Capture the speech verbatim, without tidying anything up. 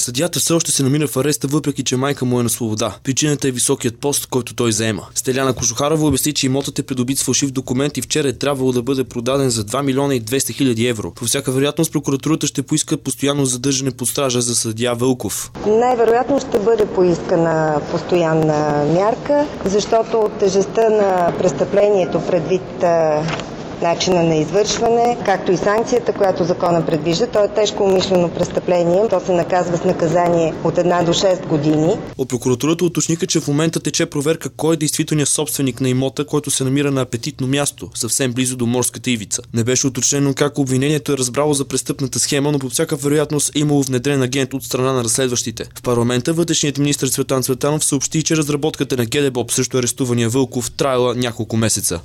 Съдията все още се намира в ареста, въпреки че майка му е на свобода. Причината е високият пост, който той заема. Стеляна Кожухарова обясни, че имотът е придобит с фалшив документ и вчера е трябвало да бъде продаден за два милиона и двеста хиляди евро. По всяка вероятност прокуратурата ще поиска постоянно задържане под стража за съдия Вълков. Най-вероятно ще бъде поискана постоянна мярка, защото тежестта на престъплението предвид начина на извършване, както и санкцията, която закона предвижда. То е тежко умишлено престъпление. То се наказва с наказание от една до шест години. От прокуратурата уточниха, че в момента тече проверка кой е действителният собственик на имота, който се намира на апетитно място, съвсем близо до морската ивица. Не беше уточнено как обвинението е разбрало за престъпната схема, но по всяка вероятност е имало внедрен агент от страна на разследващите. В парламента вътрешният министър Цветан Цветанов съобщи, че разработката на ГДБОП срещу арестувания Вълков траяла няколко месеца.